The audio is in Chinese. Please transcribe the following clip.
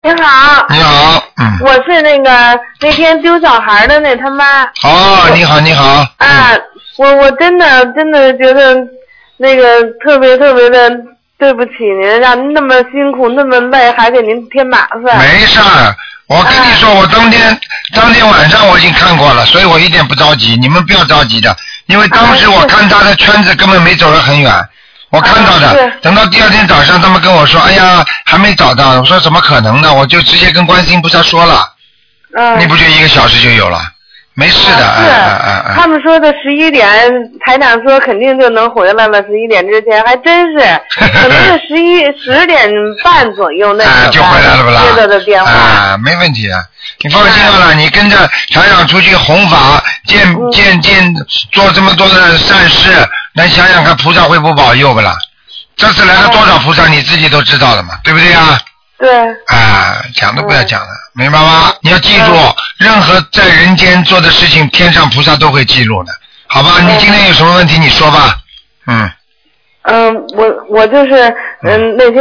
你好。 你好， 我是那天丢小孩的他妈。 哦，你好，你好。 啊，我真的觉得特别特别的对不起您，让您那么辛苦那么累，还给您添麻烦。 没事儿，我跟你说，我当天晚上我已经看过了，所以我一点不着急，你们不要着急的，因为当时我看他的圈子根本没走得很远。我看到的，等到第二天早上，他们跟我说：“哎呀，还没找到。”我说：“怎么可能呢？”我就直接跟观世音菩萨说了。你不就1个小时就有了？没事的。 他们说的11点，台长说肯定就能回来了。11点之前还真是，可能是10点半左右就回来了不啦？ 接到的电话。 没问题啊。你放心好了，你跟着台长出去弘法，做这么多的善事，来想想看菩萨会不保佑不啦？这次来了多少菩萨，你自己都知道了嘛，对不对啊？ 对。 讲都不要讲了，明白吗？你要记住，任何在人间做的事情，天上菩萨都会记录的，好吧？你今天有什么问题你说吧。 我就是那天。